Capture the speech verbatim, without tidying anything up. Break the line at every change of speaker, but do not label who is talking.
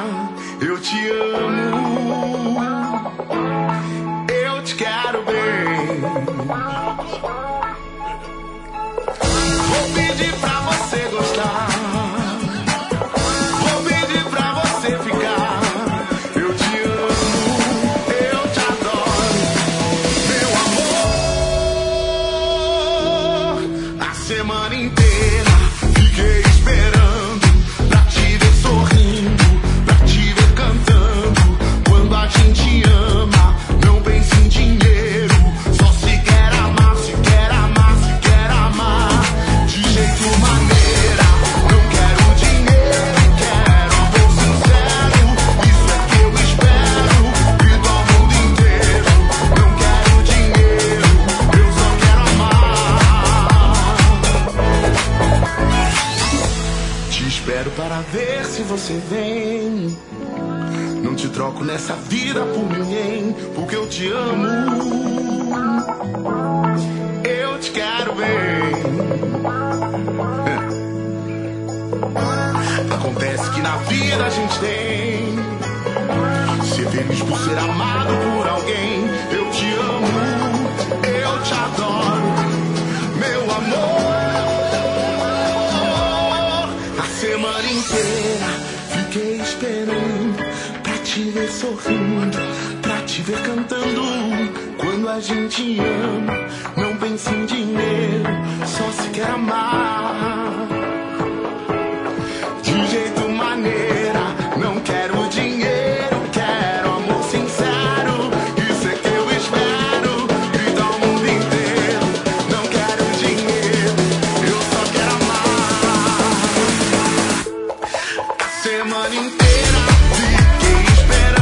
eu te amo, eu te quero bem. Vou pedir pra você gostar, vou pedir pra você ficar. Eu te amo, eu te adoro, meu amor. A semana inteira fiquei esperando pra te ver sorrindo, pra te ver cantando. Quando a gente ama, não pensa em dinheiro, só se quer amar, se quer amar, se quer amar. De jeito maneira, não quero dinheiro, quero amor sincero. Isso é que eu espero, grito ao mundo inteiro. Não quero dinheiro, eu só quero amar. Te espero para ver se você vem. Não te troco nessa vida por ninguém, porque eu te amo, eu te quero bem. Acontece que na vida a gente tem ser feliz por ser amado por alguém. Eu te amo, eu te adoro, meu amor. A semana inteira fiquei esperando pra te ver sorrindo, pra te ver cantando. Quando a gente ama, não pensa em dinheiro, só se quer amar. De jeito maneira, não quero dinheiro, quero amor sincero. Isso é que eu espero, grita ao mundo inteiro. Não quero dinheiro, eu só quero amar. A semana inteira fiquei esperando